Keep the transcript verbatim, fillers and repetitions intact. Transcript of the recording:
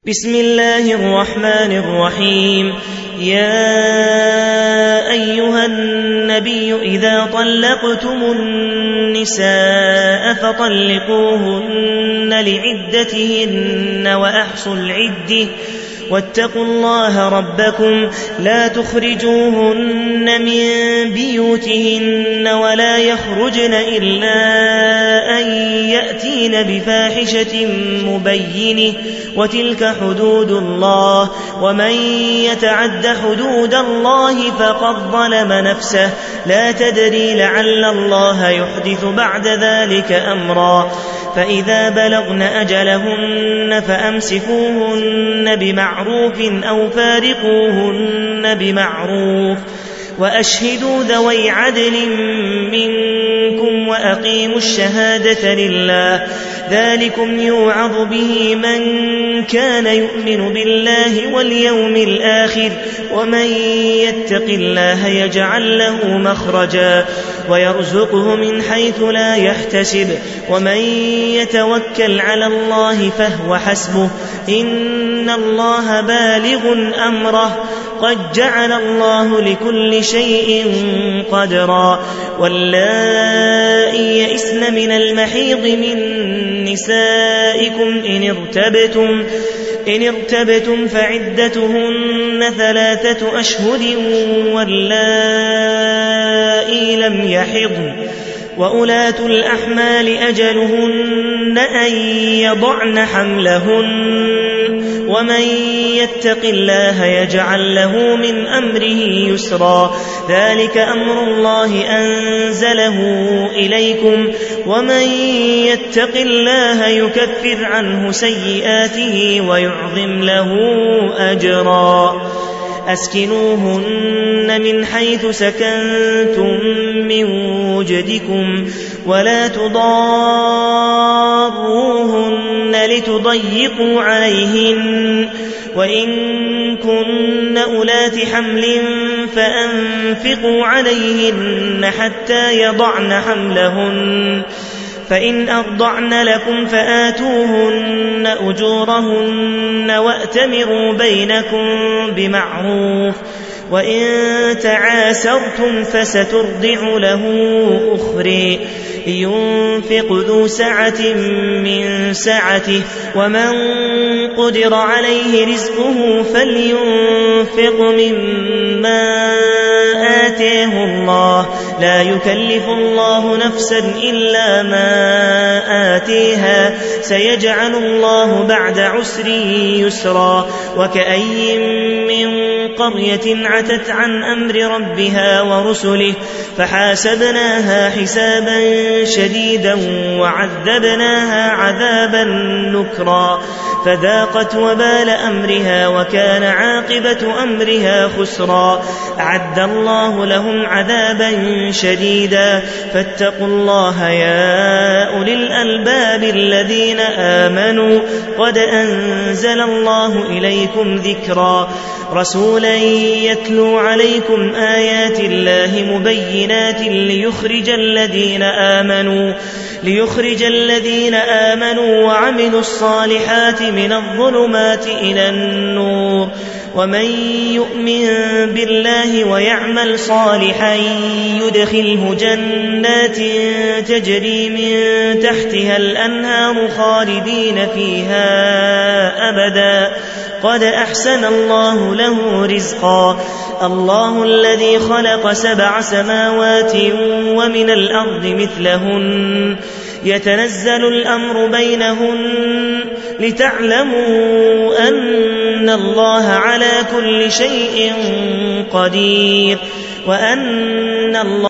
بسم الله الرحمن الرحيم. يا أيها النبي إذا طلقتم النساء فطلقوهن لعدتهن وأحصوا العدة واتقوا الله ربكم لا تخرجوهن من بيوتهن ولا يخرجن إلا أن يأتين بفاحشة مبينة وتلك حدود الله ومن يتعد حدود الله فقد ظلم نفسه لا تدري لعل الله يحدث بعد ذلك أمرا. فإذا بلغن أجلهن فأمسكوهن بمعروف أو فارقوهن بمعروف وأشهدوا ذوي عدل منكم وأقيموا الشهادة لله ذلكم يوعظ به من كان يؤمن بالله واليوم الآخر ومن يتق الله يجعل له مخرجا ويرزقه من حيث لا يحتسب ومن يتوكل على الله فهو حسبه إن الله بالغ أمره قد جعل الله لكل شيء قدرا. واللائي يئسن من المحيض من نسائكم إن ارتبتم إن ارتبتم فعدتهن ثلاثة أشهر واللائي لم يحضن وأولاة الأحمال أجلهن أن يضعن حملهن ومن يتق الله يجعل له من أمره يسرا ذلك أمر الله أنزله إليكم ومن يتق الله يكفر عنه سيئاته ويعظم له أجرا. أسكنوهن من حيث سكنتم من وجدكم ولا تضاروهن لتضيقوا عليهن وإن كن أولات حمل فأنفقوا عليهن حتى يضعن حملهن فإن أرضعن لكم فآتوهن أجورهن وأتمروا بينكم بمعروف وإن تعاسرتم فسترضع له أخرى لينفق ذو سعة من سعته ومن قدر عليه رزقه فلينفق مما آتاه الله لا يكلف الله نفسا إلا ما آتيها سيجعل الله بعد عسر يسرا. وكأي من قرية عتت عن أمر ربها ورسله فحاسبناها حسابا شديدا وعذبناها عذابا نكرا فذاقت وبال أمرها وكان عاقبة أمرها خسرا. أعد الله لهم عذابا شديدا فاتقوا الله يا أولي الألباب الذين آمنوا قد أنزل الله إليكم ذكرا رسولا يتلو عليكم آيات الله مبينات ليخرج الذين آمنوا ليخرج الذين آمنوا وعملوا الصالحات من الظلمات إلى النور ومن يؤمن بالله ويعمل صالحا يدخله جنات تجري من تحتها الأنهار خالدين فيها أبدا قد أحسن الله له رزقا. الله الذي خلق سبع سماوات ومن الأرض مثلهن يتنزل الأمر بينهن لتعلموا أن الله على كل شيء قدير وأن الله